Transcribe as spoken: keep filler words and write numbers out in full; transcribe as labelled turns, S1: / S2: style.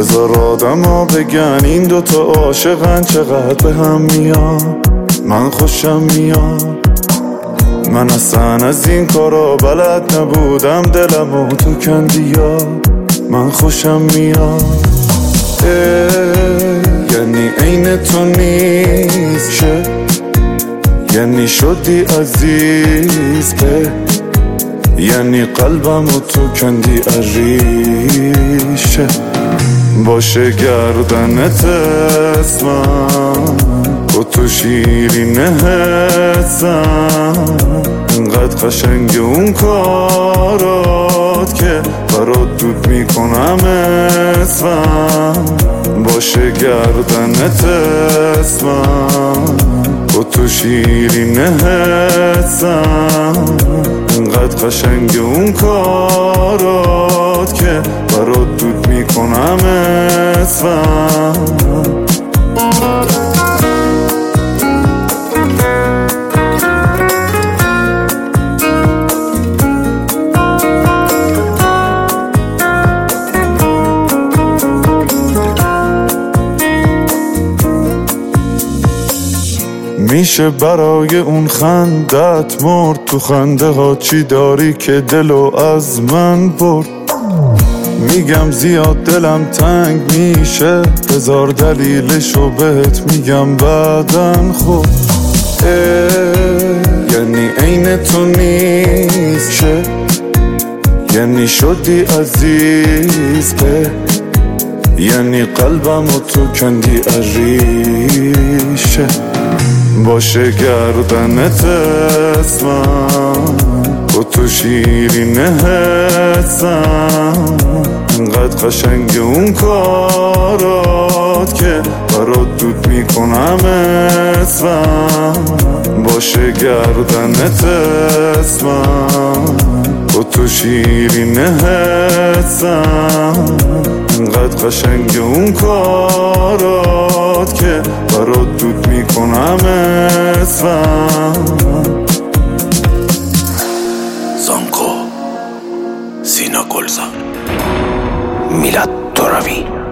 S1: بذار آدم ها بگن این دوتا عاشقن چقدر به هم میان. من خوشم میاد، من اصلا از این کارا بلد نبودم، دلمو تو کندیا. من خوشم میاد، یعنی عین تو نیست شه، یعنی شدی عزیز به، یعنی قلبمو تو کندی عریشه. باشه گردنت اسمم و تو شیرینه حسم، انقدر قشنگ اون کارات که برات دود میکنم اسمم. باشه گردنت اسمم و تو شیرینه حسم، انقدر قشنگ اون کارات که برات دود میکنم اسمم. میشه برای اون خندت مرد، تو خنده ها چی داری که دلو از من برد. میگم زیاد دلم تنگ میشه، هزار دلیلشو بهت میگم بعدن خود. یعنی عین تو نیست شه، یعنی شدی عزیز به، یعنی قلبمو تو کندی عریشه. باشه گردنت اسمم و تو شیرینه حسم، انقدر قشنگ اون کارات که برات دود میکنم اسمم. باشه گردنت اسمم و تو شیرینه حسم، انقدر قشنگ اون کارات که برات دود میکنم اسمم.
S2: زانکو، سینا گلزار، میلاد ترابی.